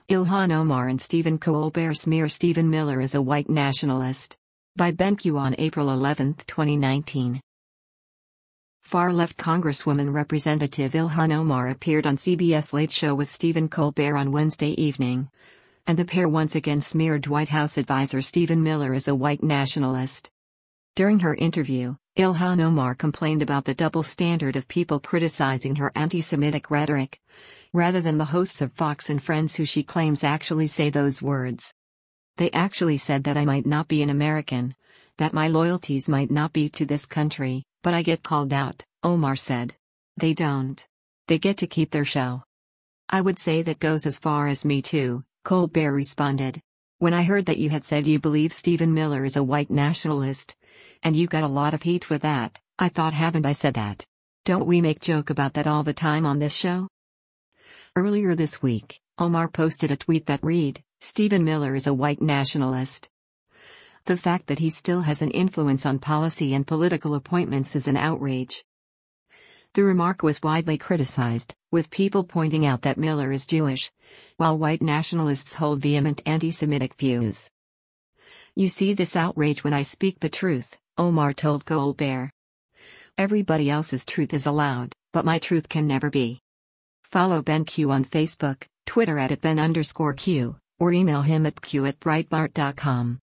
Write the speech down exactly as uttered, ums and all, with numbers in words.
Ilhan Omar and Stephen Colbert smear Stephen Miller as a white nationalist. By BenQ on April eleventh, twenty nineteen. Far-left Congresswoman Representative Ilhan Omar appeared on C B S Late Show with Stephen Colbert on Wednesday evening, and the pair once again smeared White House advisor Stephen Miller as a white nationalist. During her interview, Ilhan Omar complained about the double standard of people criticizing her anti-Semitic rhetoric, rather than the hosts of Fox and Friends who she claims actually say those words. "They actually said that I might not be an American, that my loyalties might not be to this country, but I get called out," Omar said. "They don't. They get to keep their show." "I would say that goes as far as me too," Colbert responded. "When I heard that you had said you believe Stephen Miller is a white nationalist, and you got a lot of heat for that, I thought, haven't I said that? Don't we make joke about that all the time on this show?" Earlier this week, Omar posted a tweet that read, "Stephen Miller is a white nationalist. The fact that he still has an influence on policy and political appointments is an outrage." The remark was widely criticized, with people pointing out that Miller is Jewish, while white nationalists hold vehement anti-Semitic views. "You see this outrage when I speak the truth," Omar told Colbert. "Everybody else's truth is allowed, but my truth can never be." Follow BenQ on Facebook, Twitter at Ben underscore Q, or email him at q at breitbart dot com.